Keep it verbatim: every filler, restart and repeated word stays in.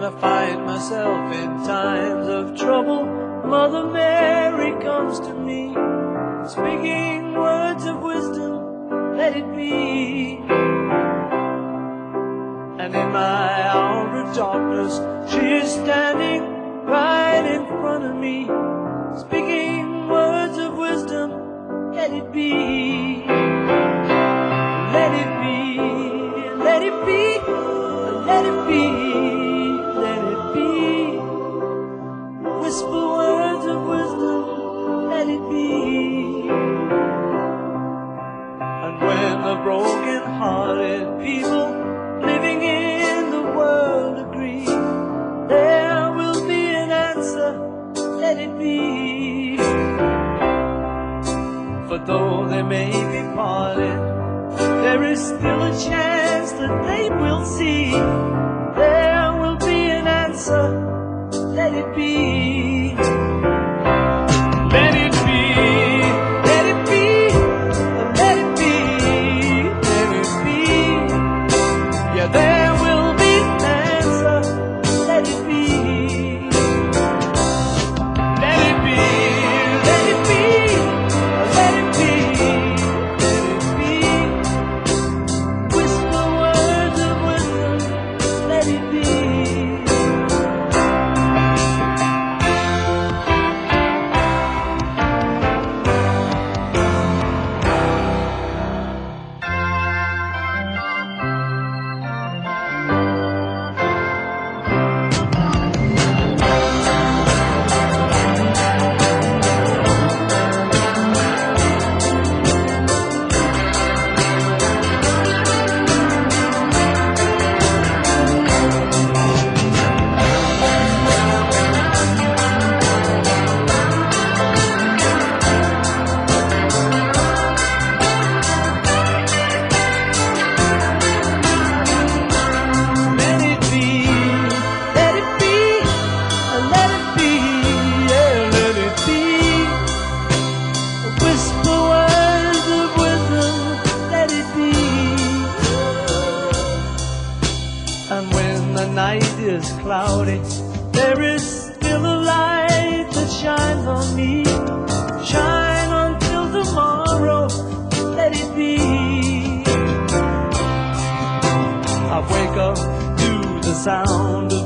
I find myself in times of trouble, Mother Mary comes to me, speaking words of wisdom, let it be. And in my hour of darkness, she is standing right in front of me, speaking words of wisdom, let it be. Let it be, let it be, let it be, let it be. Whisper words of wisdom, let it be. And when the broken-hearted people living in the world agree, there will be an answer, let it be. For though they may be parted, there is still a chance that they will see. There will be an answer, let it be. Let it be, let it be, let it be, let it be. Yeah, there will be an answer, let it be. Let it be, let it be, let it be, let it be. Whisper words of wisdom, let it be. And when the night is cloudy, there is still a light that shines on me. Shine until tomorrow, let it be. I wake up to the sound of